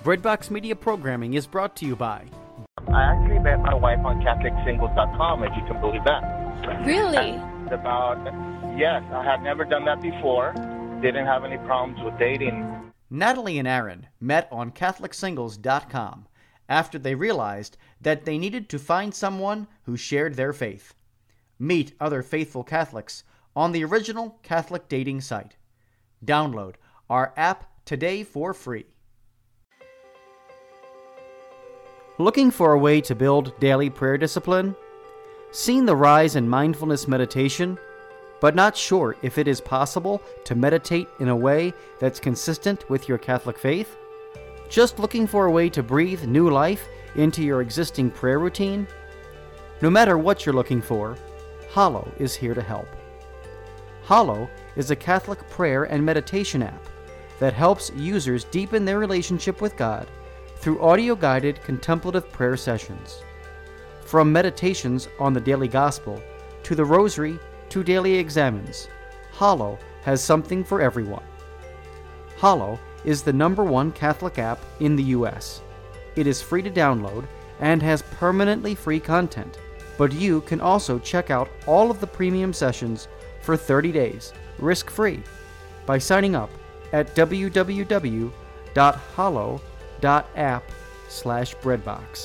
Breadbox Media programming is brought to you by... I actually met my wife on CatholicSingles.com, if you can believe that. Really? Yes, I had never done that before. Didn't have any problems with dating. Natalie and Aaron met on CatholicSingles.com after they realized that they needed to find someone who shared their faith. Meet other faithful Catholics on the original Catholic dating site. Download our app today for free. Looking for a way to build daily prayer discipline? Seen the rise in mindfulness meditation, but not sure if it is possible to meditate in a way that's consistent with your Catholic faith? Just looking for a way to breathe new life into your existing prayer routine? No matter what you're looking for, Hallow is here to help. Hallow is a Catholic prayer and meditation app that helps users deepen their relationship with God through audio-guided contemplative prayer sessions. From meditations on the daily gospel, to the rosary, to daily examens, Hallow has something for everyone. Hallow is the #1 Catholic app in the U.S. It is free to download and has permanently free content, but you can also check out all of the premium sessions for 30 days, risk-free, by signing up at www.hallow.app/breadbox.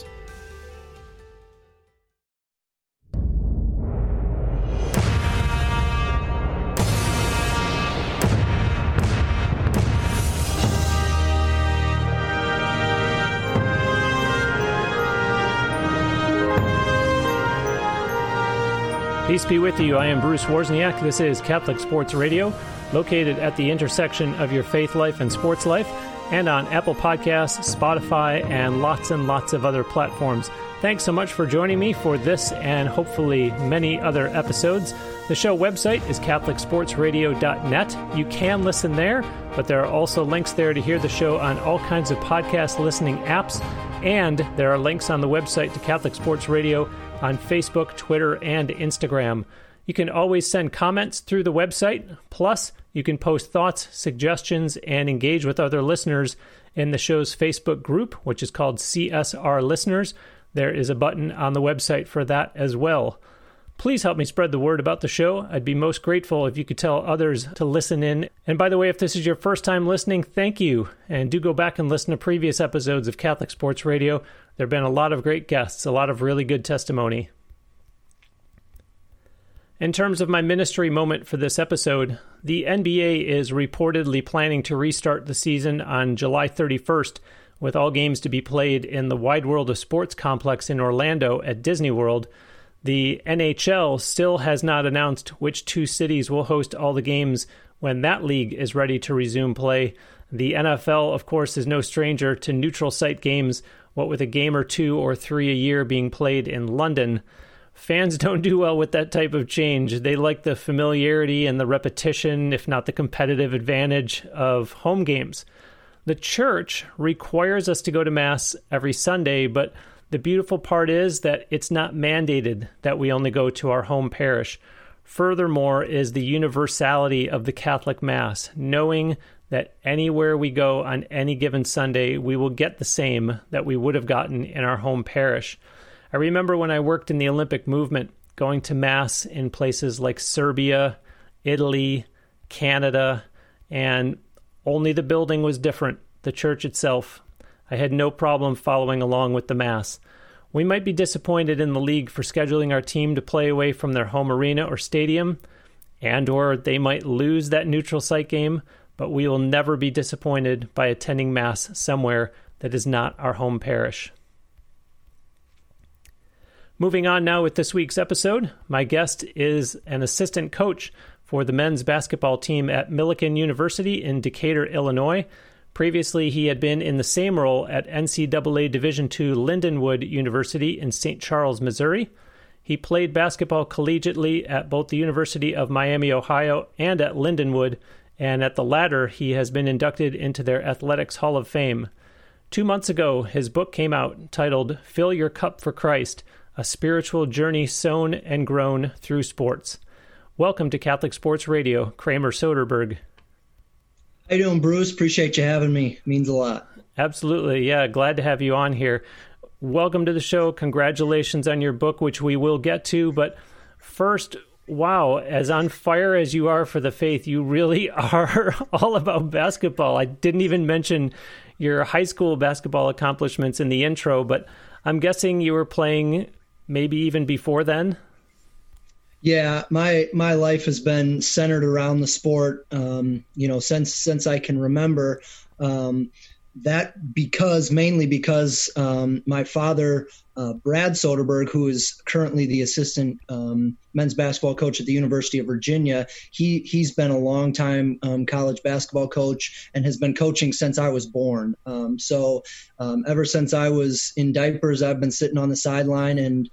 Peace be with you. I am Bruce Wozniak. This is Catholic Sports Radio, located at the intersection of your faith life and sports life, and on Apple Podcasts, Spotify, and lots of other platforms. Thanks so much for joining me for this and hopefully many other episodes. The show website is CatholicSportsRadio.net. You can listen there, but there are also links there to hear the show on all kinds of podcast listening apps, and there are links on the website to Catholic Sports Radio on Facebook, Twitter, and Instagram. You can always send comments through the website. Plus, you can post thoughts, suggestions, and engage with other listeners in the show's Facebook group, which is called CSR Listeners. There is a button on the website for that as well. Please help me spread the word about the show. I'd be most grateful if you could tell others to listen in. And by the way, if this is your first time listening, thank you. And do go back and listen to previous episodes of Catholic Sports Radio. There have been a lot of great guests, a lot of really good testimony. In terms of my ministry moment for this episode, the NBA is reportedly planning to restart the season on July 31st, with all games to be played in the Wide World of Sports complex in Orlando at Disney World. The NHL still has not announced which two cities will host all the games when that league is ready to resume play. The NFL, of course, is no stranger to neutral site games, what with a game or 2 or 3 a year being played in London. Fans don't do well with that type of change. They like the familiarity and the repetition, if not the competitive advantage, of home games. The church requires us to go to Mass every Sunday, but the beautiful part is that it's not mandated that we only go to our home parish. Furthermore is the universality of the Catholic Mass, knowing that anywhere we go on any given Sunday, we will get the same that we would have gotten in our home parish. I remember when I worked in the Olympic movement, going to Mass in places like Serbia, Italy, Canada, and only the building was different, the church itself. I had no problem following along with the Mass. We might be disappointed in the league for scheduling our team to play away from their home arena or stadium, or they might lose that neutral site game, but we will never be disappointed by attending Mass somewhere that is not our home parish. Moving on now with this week's episode, my guest is an assistant coach for the men's basketball team at Millikan University in Decatur, Illinois. Previously, he had been in the same role at NCAA Division II Lindenwood University in St. Charles, Missouri. He played basketball collegiately at both the University of Miami, Ohio, and at Lindenwood, and at the latter, he has been inducted into their Athletics Hall of Fame. 2 months ago, his book came out titled Fill Your Cup for Christ, A Spiritual Journey Sown and Grown Through Sports. Welcome to Catholic Sports Radio, Kramer Soderberg. How you doing, Bruce? Appreciate you having me. It means a lot. Absolutely. Yeah, glad to have you on here. Welcome to the show. Congratulations on your book, which we will get to. But first, wow, as on fire as you are for the faith, you really are all about basketball. I didn't even mention your high school basketball accomplishments in the intro, but I'm guessing you were playing maybe even before then? Yeah, my life has been centered around the sport, since I can remember. That mainly because my father, Brad Soderberg, who is currently the assistant men's basketball coach at the University of Virginia, he's been a long time college basketball coach and has been coaching since I was born. So ever since I was in diapers, I've been sitting on the sideline, and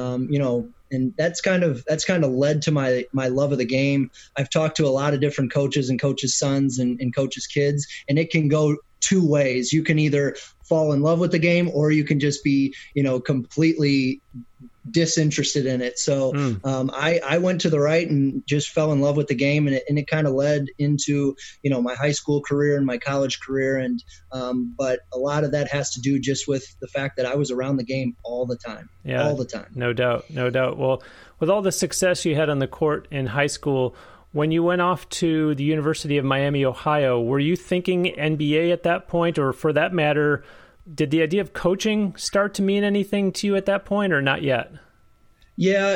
and that's kind of led to my love of the game. I've talked to a lot of different coaches and coaches' sons and coaches' kids, and it can go two ways. You can either fall in love with the game, or you can just be, completely disinterested in it. So I went to the right and just fell in love with the game, and it kind of led into, my high school career and my college career. And but a lot of that has to do just with the fact that I was around the game all the time. Yeah, all the time. No doubt. Well, with all the success you had on the court in high school, when you went off to the University of Miami, Ohio, were you thinking NBA at that point? Or for that matter, did the idea of coaching start to mean anything to you at that point, or not yet? Yeah.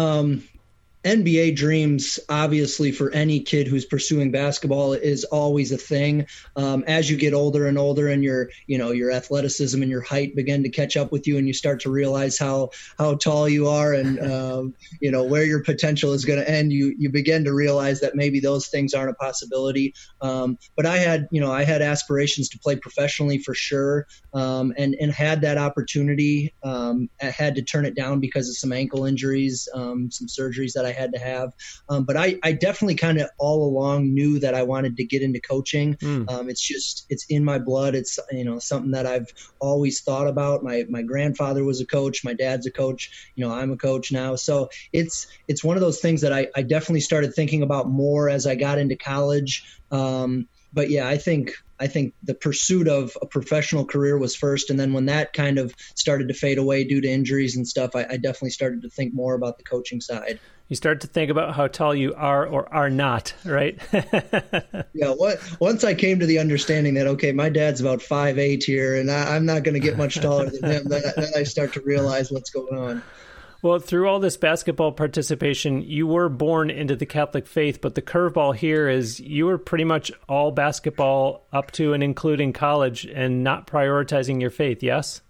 NBA dreams, obviously, for any kid who's pursuing basketball is always a thing. As you get older and older, and your athleticism and your height begin to catch up with you, and you start to realize how tall you are, and where your potential is going to end, you begin to realize that maybe those things aren't a possibility. But I had aspirations to play professionally for sure, and had that opportunity. I had to turn it down because of some ankle injuries, some surgeries that I had to have. But I definitely kind of all along knew that I wanted to get into coaching. It's in my blood. It's, something that I've always thought about. My grandfather was a coach. My dad's a coach. I'm a coach now. So it's one of those things that I definitely started thinking about more as I got into college. But yeah, I think the pursuit of a professional career was first. And then when that kind of started to fade away due to injuries and stuff, I definitely started to think more about the coaching side. You start to think about how tall you are or are not, right? Yeah. Once I came to the understanding that, okay, my dad's about 5'8" here, and I'm not going to get much taller than him, then I start to realize what's going on. Well, through all this basketball participation, you were born into the Catholic faith, but the curveball here is you were pretty much all basketball up to and including college, and not prioritizing your faith, yes?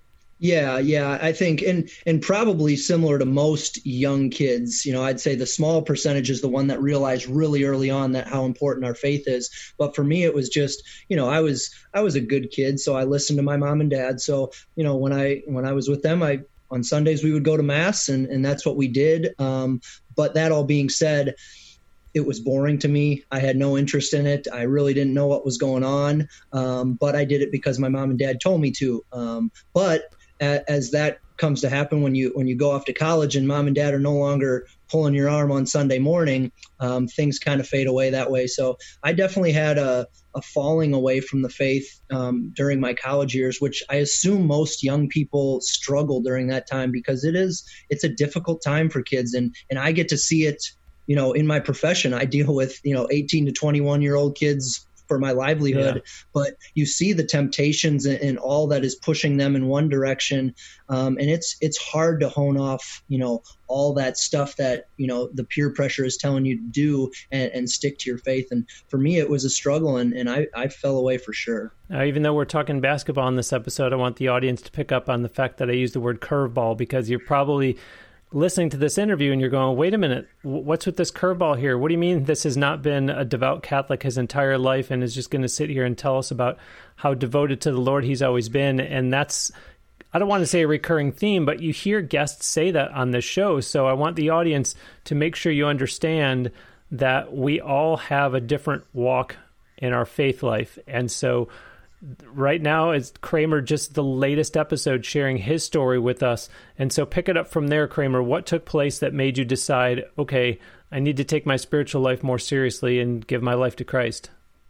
Yeah, I think, and probably similar to most young kids, I'd say the small percentage is the one that realized really early on that how important our faith is. But for me, it was just, I was a good kid, so I listened to my mom and dad. So, when I was with them, on Sundays we would go to mass, and that's what we did. But that all being said, it was boring to me. I had no interest in it. I really didn't know what was going on. But I did it because my mom and dad told me to. But as that comes to happen when you go off to college and mom and dad are no longer pulling your arm on Sunday morning, things kind of fade away that way. So I definitely had a falling away from the faith during my college years, which I assume most young people struggle during that time, because it's a difficult time for kids. And I get to see it, in my profession. I deal with, 18 to 21-year-old kids for my livelihood, but you see the temptations and all that is pushing them in one direction. And it's hard to hone off, all that stuff that, the peer pressure is telling you to do and stick to your faith. And for me, it was a struggle, and I fell away for sure. Even though we're talking basketball in this episode, I want the audience to pick up on the fact that I use the word curveball, because you're probably listening to this interview and you're going, wait a minute, what's with this curveball here? What do you mean this has not been a devout Catholic his entire life and is just going to sit here and tell us about how devoted to the Lord he's always been? And that's, I don't want to say a recurring theme, but you hear guests say that on this show. So I want the audience to make sure you understand that we all have a different walk in our faith life. And so right now is Kramer, just the latest episode, sharing his story with us. And so pick it up from there, Kramer. What took place that made you decide, okay, I need to take my spiritual life more seriously and give my life to Christ?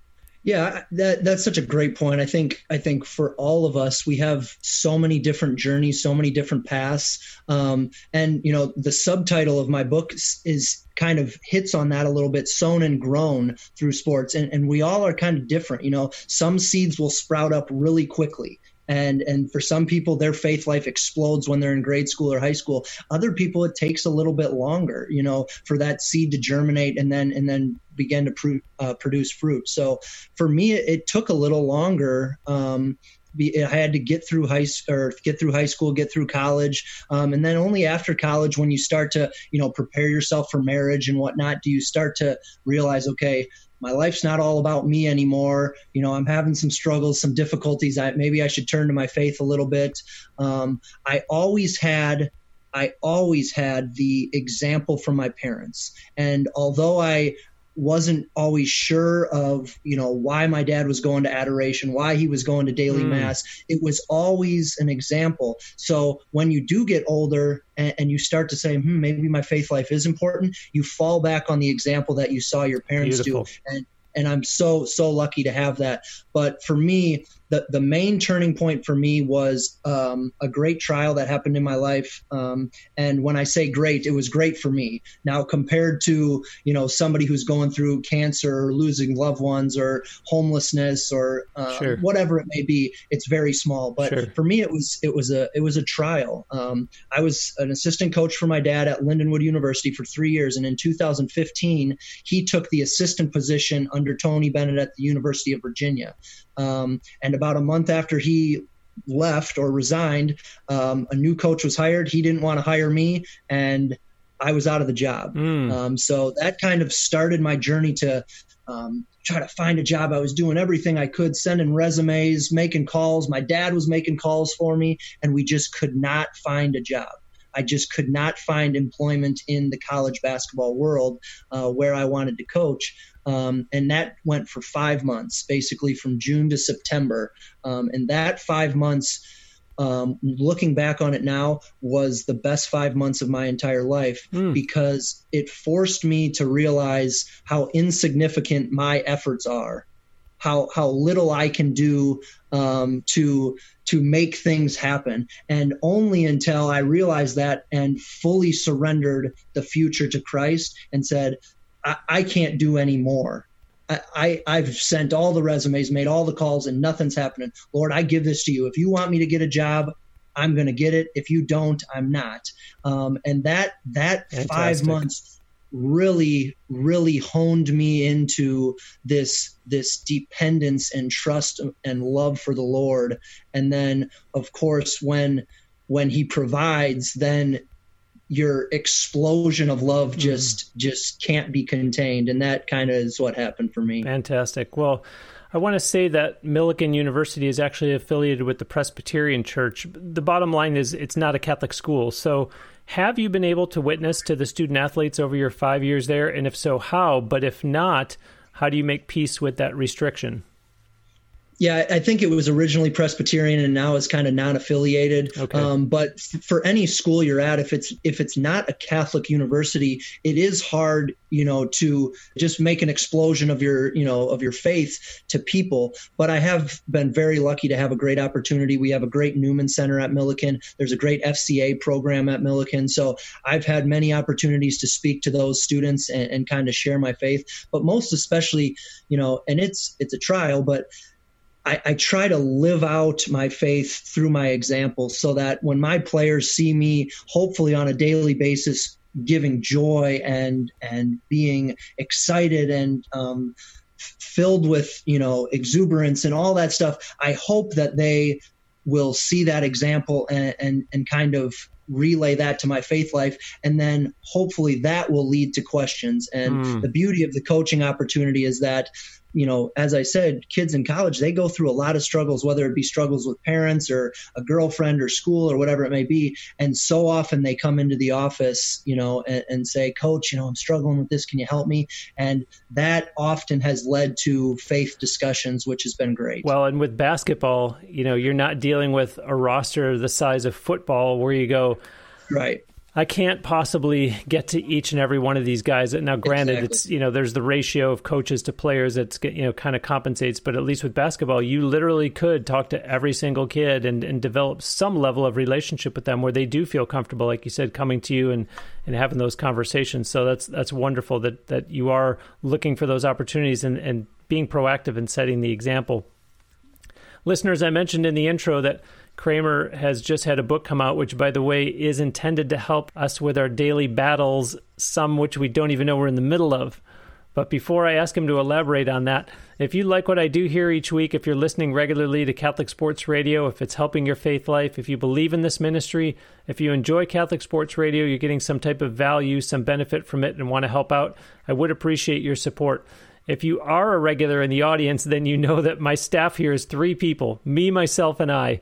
Yeah, that's such a great point. I think for all of us, we have so many different journeys, so many different paths. And the subtitle of my book is kind of hits on that a little bit, sown and grown through sports. And we all are kind of different. Some seeds will sprout up really quickly. And for some people, their faith life explodes when they're in grade school or high school. Other people, it takes a little bit longer, for that seed to germinate and then begin to produce fruit. So for me, it took a little longer. I had to get through high school, get through college. And then only after college, when you start to, prepare yourself for marriage and whatnot, do you start to realize, okay, my life's not all about me anymore. I'm having some struggles, some difficulties. Maybe I should turn to my faith a little bit. I always had the example from my parents. And although I wasn't always sure of, why my dad was going to adoration, why he was going to daily mass, it was always an example. So when you do get older and you start to say, maybe my faith life is important, you fall back on the example that you saw your parents do. And I'm so lucky to have that. But for me, the main turning point for me was a great trial that happened in my life. And when I say great, it was great for me. Now, compared to, somebody who's going through cancer or losing loved ones or homelessness or whatever it may be, it's very small. But for me, it was a trial. I was an assistant coach for my dad at Lindenwood University for 3 years. And in 2015, he took the assistant position under Tony Bennett at the University of Virginia. And about a month after he left or resigned, a new coach was hired. He didn't want to hire me, and I was out of the job. So that kind of started my journey to try to find a job. I was doing everything I could, sending resumes, making calls. My dad was making calls for me, and we just could not find a job. I just could not find employment in the college basketball world where I wanted to coach. And that went for 5 months, basically from June to September. And that 5 months, looking back on it now, was the best 5 months of my entire life because it forced me to realize how insignificant my efforts are, how little I can do to make things happen. And only until I realized that and fully surrendered the future to Christ and said, I can't do any more. I've sent all the resumes, made all the calls, and nothing's happening. Lord, I give this to you. If you want me to get a job, I'm going to get it. If you don't, I'm not. And that Fantastic. 5 months really, really honed me into this dependence and trust and love for the Lord. And then, of course, when He provides, then your explosion of love just can't be contained. And that kind of is what happened for me. Fantastic. Well, I want to say that Millikan University is actually affiliated with the Presbyterian Church. The bottom line is it's not a Catholic school. So have you been able to witness to the student athletes over your 5 years there? And if so, how? But if not, how do you make peace with that restriction? Yeah, I think it was originally Presbyterian and now it's kind of non-affiliated. Okay. But for any school you're at, if it's not a Catholic university, it is hard, to just make an explosion of your faith to people. But I have been very lucky to have a great opportunity. We have a great Newman Center at Millikan. There's a great FCA program at Millikan. So I've had many opportunities to speak to those students and kind of share my faith. But most especially, and it's a trial, but I try to live out my faith through my example so that when my players see me, hopefully on a daily basis, giving joy and being excited and filled with, exuberance and all that stuff, I hope that they will see that example and kind of relay that to my faith life. And then hopefully that will lead to questions. And the beauty of the coaching opportunity is that, as I said, kids in college, they go through a lot of struggles, whether it be struggles with parents or a girlfriend or school or whatever it may be. And so often they come into the office, and say, Coach, I'm struggling with this. Can you help me? And that often has led to faith discussions, which has been great. Well, and with basketball, you're not dealing with a roster the size of football where you go, right. I can't possibly get to each and every one of these guys. Now, granted, Exactly. it's, there's the ratio of coaches to players that's, kind of compensates. But at least with basketball, you literally could talk to every single kid and develop some level of relationship with them where they do feel comfortable, like you said, coming to you and having those conversations. So that's wonderful that you are looking for those opportunities and being proactive and setting the example. Listeners, I mentioned in the intro that Kramer has just had a book come out, which, by the way, is intended to help us with our daily battles, some which we don't even know we're in the middle of. But before I ask him to elaborate on that, if you like what I do here each week, if you're listening regularly to Catholic Sports Radio, if it's helping your faith life, if you believe in this ministry, if you enjoy Catholic Sports Radio, you're getting some type of value, some benefit from it, and want to help out, I would appreciate your support. If you are a regular in the audience, then you know that my staff here is 3 people, me, myself, and I.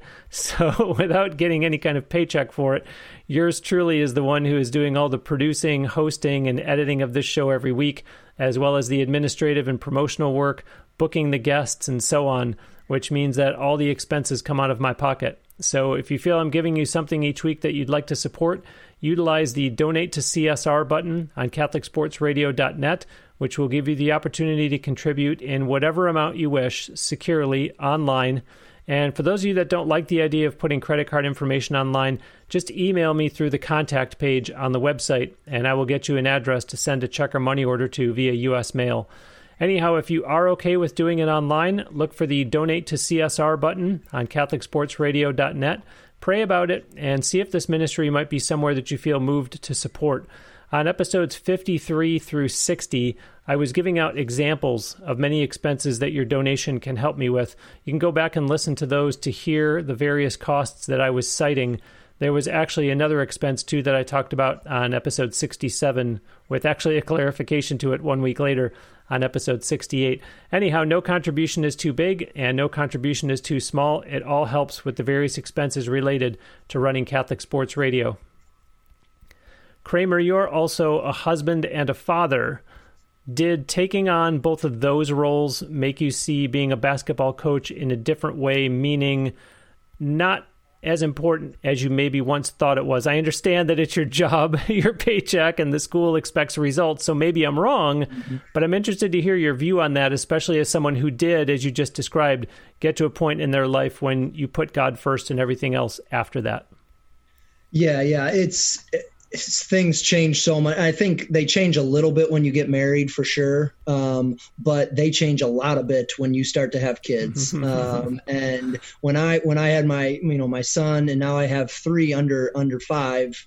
So without getting any kind of paycheck for it, yours truly is the one who is doing all the producing, hosting, and editing of this show every week, as well as the administrative and promotional work, booking the guests, and so on, which means that all the expenses come out of my pocket. So if you feel I'm giving you something each week that you'd like to support, utilize the Donate to CSR button on CatholicSportsRadio.net, which will give you the opportunity to contribute in whatever amount you wish, securely, online. And for those of you that don't like the idea of putting credit card information online, just email me through the contact page on the website, and I will get you an address to send a check or money order to via U.S. mail. Anyhow, if you are okay with doing it online, look for the Donate to CSR button on CatholicSportsRadio.net. Pray about it and see if this ministry might be somewhere that you feel moved to support. On episodes 53 through 60, I was giving out examples of many expenses that your donation can help me with. You can go back and listen to those to hear the various costs that I was citing. There was actually another expense, too, that I talked about on episode 67, with actually a clarification to it 1 week later on episode 68. Anyhow, no contribution is too big and no contribution is too small. It all helps with the various expenses related to running Catholic Sports Radio. Kramer, you're also a husband and a father. Did taking on both of those roles make you see being a basketball coach in a different way, meaning not as important as you maybe once thought it was? I understand that it's your job, your paycheck, and the school expects results, so maybe I'm wrong, but I'm interested to hear your view on that, especially as someone who did, as you just described, get to a point in their life when you put God first and everything else after that. Yeah, things change so much. I think they change a little bit when you get married, for sure, but they change a lot of bit when you start to have kids. And when I had my son, and now I have 3 under 5,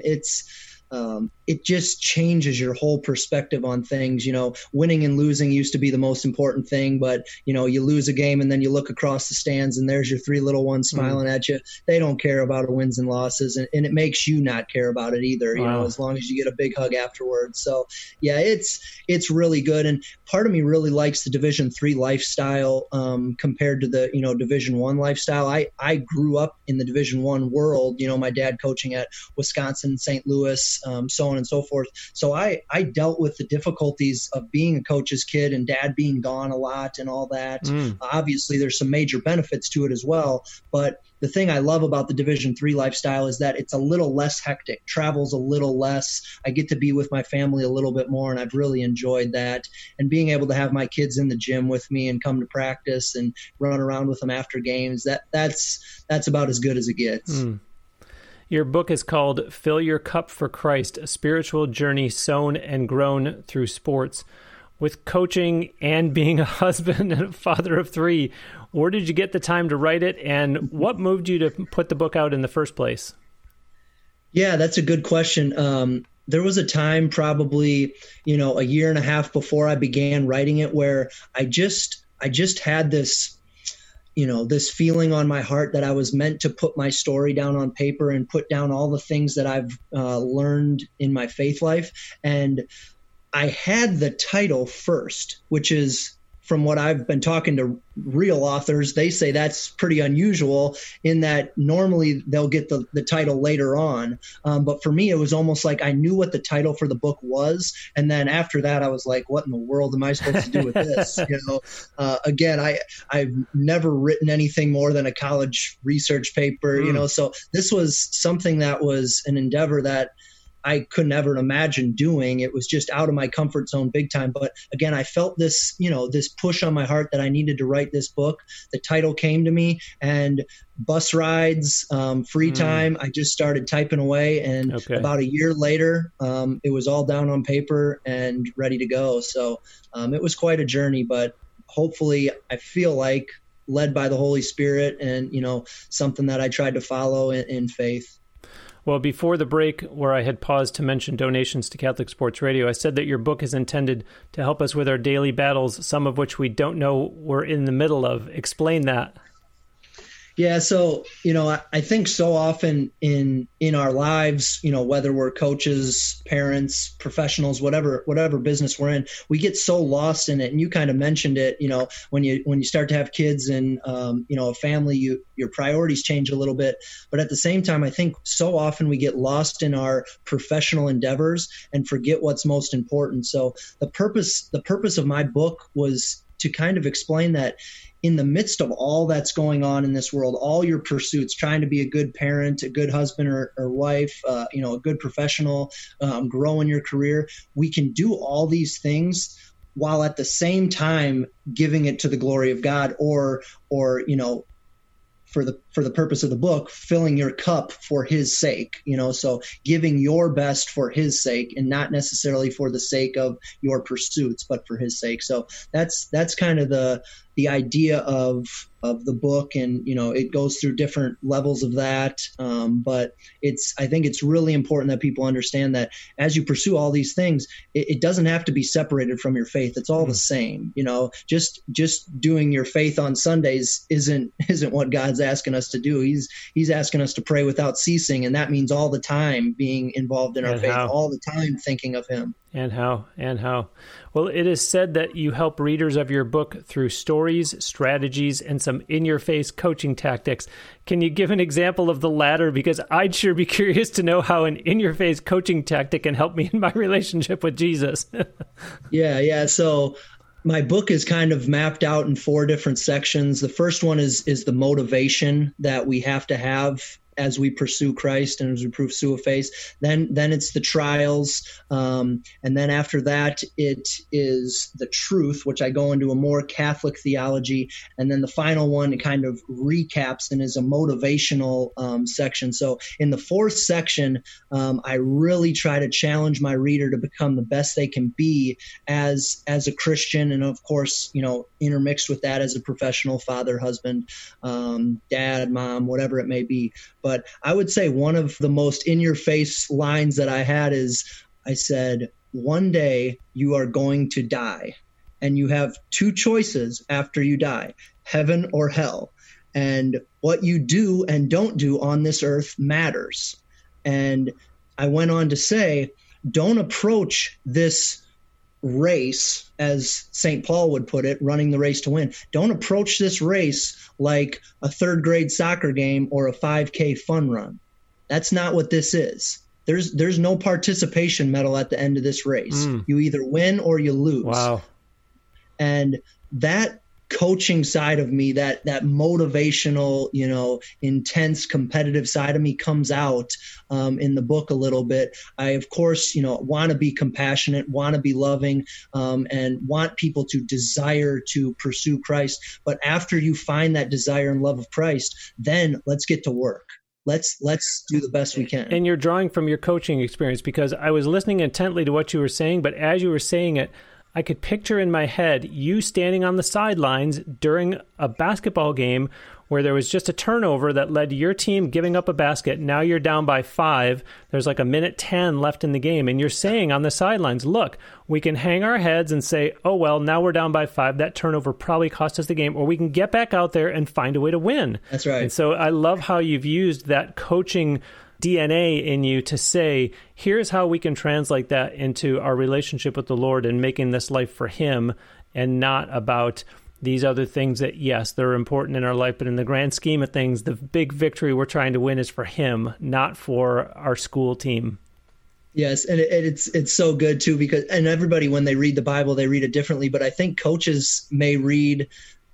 it just changes your whole perspective on things. Winning and losing used to be the most important thing, but you lose a game and then you look across the stands and there's your 3 little ones smiling at you. They don't care about wins and losses, and it makes you not care about it either. Wow. As long as you get a big hug afterwards. So yeah, it's really good. And part of me really likes the Division III lifestyle compared to the Division I lifestyle. I grew up in the Division I world. My dad coaching at Wisconsin, St. Louis, so on and so forth. So I dealt with the difficulties of being a coach's kid and dad being gone a lot and all that. Obviously, there's some major benefits to it as well. But the thing I love about the Division III lifestyle is that it's a little less hectic, travel's a little less. I get to be with my family a little bit more, and I've really enjoyed that. And being able to have my kids in the gym with me and come to practice and run around with them after games, that's about as good as it gets. Your book is called Fill Your Cup for Christ, a spiritual journey sown and grown through sports. With coaching and being a husband and a father of 3, where did you get the time to write it, and what moved you to put the book out in the first place? Yeah, that's a good question. There was a time probably, a year and a half before I began writing it where I just had this this feeling on my heart that I was meant to put my story down on paper and put down all the things that I've learned in my faith life. And I had the title first, which is, from what I've been talking to real authors, they say that's pretty unusual in that normally they'll get the title later on. But for me, it was almost like I knew what the title for the book was. And then after that, I was like, what in the world am I supposed to do with this? Again, I've never written anything more than a college research paper, so this was something that was an endeavor that I couldn't ever imagine doing. It was just out of my comfort zone big time. But again, I felt this, this push on my heart that I needed to write this book. The title came to me, and bus rides, free time, I just started typing away. And about a year later, it was all down on paper and ready to go. So it was quite a journey, but hopefully I feel like led by the Holy Spirit and, something that I tried to follow in faith. Well, before the break, where I had paused to mention donations to Catholic Sports Radio, I said that your book is intended to help us with our daily battles, some of which we don't know we're in the middle of. Explain that. Yeah. So, I think so often in our lives, whether we're coaches, parents, professionals, whatever business we're in, we get so lost in it. And you kind of mentioned it, when you start to have kids and, a family, your priorities change a little bit. But at the same time, I think so often we get lost in our professional endeavors and forget what's most important. So the purpose of my book was to kind of explain that in the midst of all that's going on in this world, all your pursuits, trying to be a good parent, a good husband or wife, a good professional, grow in your career, we can do all these things while at the same time giving it to the glory of God, or for the purpose of the book, filling your cup for his sake, so giving your best for his sake and not necessarily for the sake of your pursuits, but for his sake. So that's kind of the idea of the book. And, it goes through different levels of that. But I think it's really important that people understand that as you pursue all these things, it doesn't have to be separated from your faith. It's all the same, just doing your faith on Sundays isn't what God's asking us to do. He's asking us to pray without ceasing. And that means all the time being involved in our faith, all the time thinking of him. And how. Well, it is said that you help readers of your book through stories, strategies, and some in-your-face coaching tactics. Can you give an example of the latter? Because I'd sure be curious to know how an in-your-face coaching tactic can help me in my relationship with Jesus. Yeah. So my book is kind of mapped out in 4 different sections. The first one is the motivation that we have to have as we pursue Christ and as we pursue faith. Then it's the trials. And then after that, it is the truth, which I go into a more Catholic theology. And then the final one, it kind of recaps and is a motivational section. So in the 4th section, I really try to challenge my reader to become the best they can be as a Christian. And of course, intermixed with that as a professional father, husband, dad, mom, whatever it may be. But I would say one of the most in-your-face lines that I had is, I said, one day you are going to die, and you have 2 choices after you die, heaven or hell. And what you do and don't do on this earth matters. And I went on to say, don't approach this race, as St. Paul would put it, running the race to win. Don't approach this race like a 3rd grade soccer game or a 5K fun run. That's not what this is. There's no participation medal at the end of this race. You either win or you lose. Wow. And that coaching side of me, that motivational, intense competitive side of me comes out in the book a little bit. I, of course, want to be compassionate, want to be loving, and want people to desire to pursue Christ. But after you find that desire and love of Christ, then let's get to work. Let's do the best we can. And you're drawing from your coaching experience, because I was listening intently to what you were saying, but as you were saying it, I could picture in my head you standing on the sidelines during a basketball game where there was just a turnover that led to your team giving up a basket. Now you're down by 5. There's like a minute 10 left in the game. And you're saying on the sidelines, look, we can hang our heads and say, oh, well, now we're down by 5. That turnover probably cost us the game. Or we can get back out there and find a way to win. That's right. And so I love how you've used that coaching DNA in you to say, here's how we can translate that into our relationship with the Lord and making this life for him, and not about these other things that, yes, they're important in our life, but in the grand scheme of things, the big victory we're trying to win is for him, not for our school team. Yes, and it's so good too, because, and everybody, when they read the Bible, they read it differently, but I think coaches may read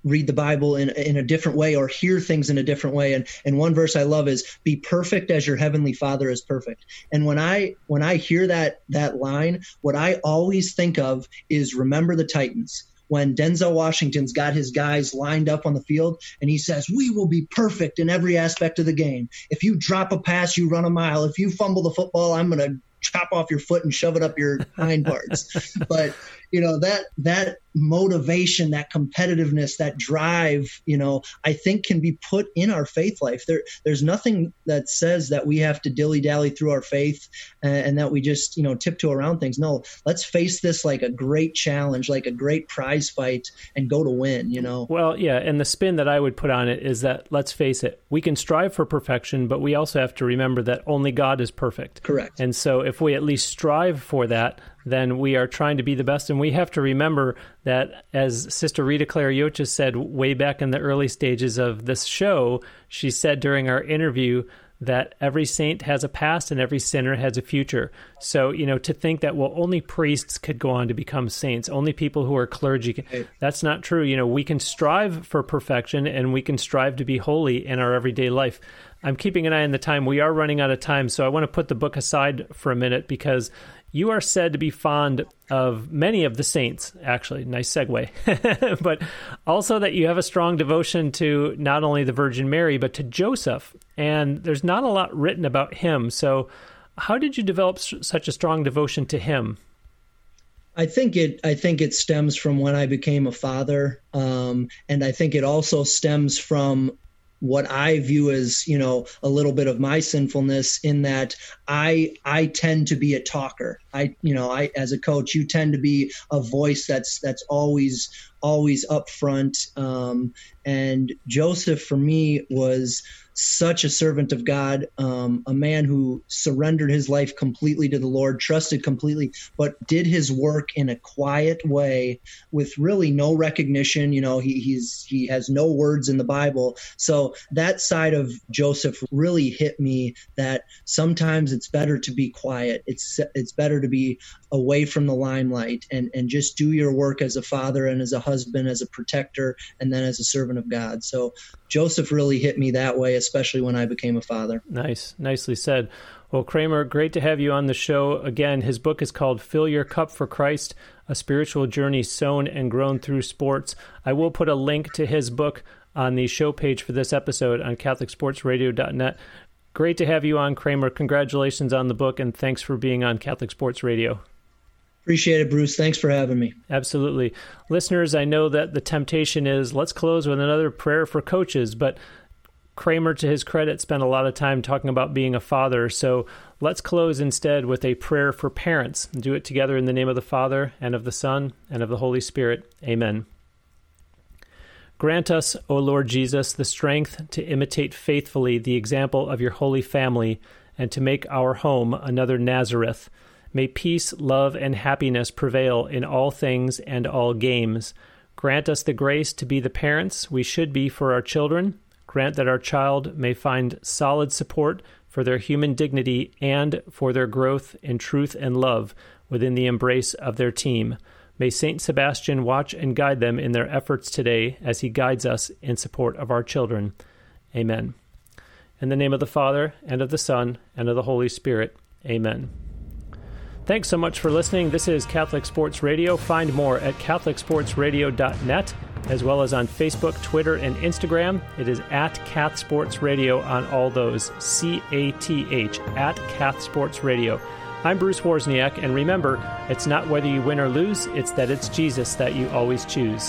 read the Bible in a different way or hear things in a different way. And one verse I love is, be perfect as your heavenly Father is perfect. And when I hear that line, what I always think of is Remember the Titans. When Denzel Washington's got his guys lined up on the field and he says, we will be perfect in every aspect of the game. If you drop a pass, you run a mile. If you fumble the football, I'm going to chop off your foot and shove it up your hind parts. But, that motivation, that competitiveness, that drive, I think can be put in our faith life. There's nothing that says that we have to dilly-dally through our faith and that we just, tiptoe around things. No, let's face this like a great challenge, like a great prize fight, and go to win, Well, yeah, and the spin that I would put on it is that, let's face it, we can strive for perfection, but we also have to remember that only God is perfect. Correct. And so if we at least strive for that, then we are trying to be the best. And we have to remember that, as Sister Rita Claire Yocha said way back in the early stages of this show, she said during our interview that every saint has a past and every sinner has a future. So, to think that, well, only priests could go on to become saints, only people who are clergy, that's not true. We can strive for perfection and we can strive to be holy in our everyday life. I'm keeping an eye on the time. We are running out of time, so I want to put the book aside for a minute, because you are said to be fond of many of the saints, actually. Nice segue. But also that you have a strong devotion to not only the Virgin Mary, but to Joseph. And there's not a lot written about him. So how did you develop such a strong devotion to him? I think it stems from when I became a father. And I think it also stems from what I view as, a little bit of my sinfulness, in that I tend to be a talker. I as a coach, you tend to be a voice that's always up front. And Joseph, for me, was such a servant of God, a man who surrendered his life completely to the Lord, trusted completely, but did his work in a quiet way with really no recognition. He has no words in the Bible. So that side of Joseph really hit me, that sometimes it's better to be quiet. It's better to be away from the limelight and just do your work as a father and as a husband, as a protector, and then as a servant of God. So Joseph really hit me that way, especially when I became a father. Nice. Nicely said. Well, Kramer, great to have you on the show. Again, his book is called Fill Your Cup for Christ, A Spiritual Journey Sown and Grown Through Sports. I will put a link to his book on the show page for this episode on CatholicSportsRadio.net. Great to have you on, Kramer. Congratulations on the book, and thanks for being on Catholic Sports Radio. Appreciate it, Bruce. Thanks for having me. Absolutely. Listeners, I know that the temptation is, let's close with another prayer for coaches, but Kramer, to his credit, spent a lot of time talking about being a father, so let's close instead with a prayer for parents. Do it together in the name of the Father, and of the Son, and of the Holy Spirit. Amen. Grant us, O Lord Jesus, the strength to imitate faithfully the example of your Holy Family, and to make our home another Nazareth. May peace, love, and happiness prevail in all things and all games. Grant us the grace to be the parents we should be for our children. Grant that our child may find solid support for their human dignity and for their growth in truth and love within the embrace of their team. May Saint Sebastian watch and guide them in their efforts today as he guides us in support of our children. Amen. In the name of the Father, and of the Son, and of the Holy Spirit. Amen. Thanks so much for listening. This is Catholic Sports Radio. Find more at CatholicSportsRadio.net, as well as on Facebook, Twitter, and Instagram. It is at Cath Sports Radio on all those. CATH, at Cath Sports Radio. I'm Bruce Wozniak, and remember, it's not whether you win or lose, it's that it's Jesus that you always choose.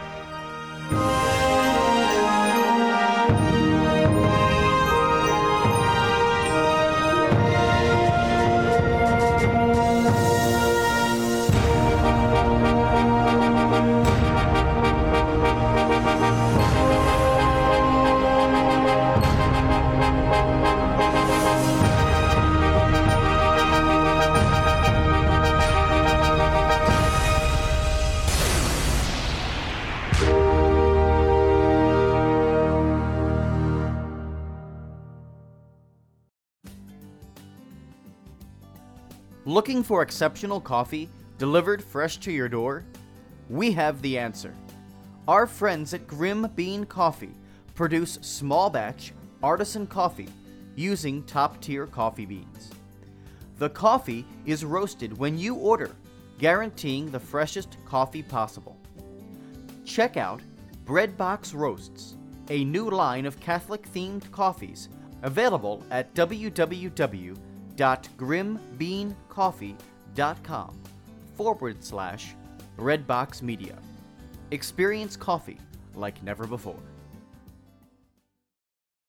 Looking for exceptional coffee delivered fresh to your door? We have the answer. Our friends at Grim Bean Coffee produce small batch artisan coffee using top-tier coffee beans. The coffee is roasted when you order, guaranteeing the freshest coffee possible. Check out Breadbox Roasts, a new line of Catholic-themed coffees available at www.grimbeancoffee.com/Breadbox Media. Experience coffee like never before.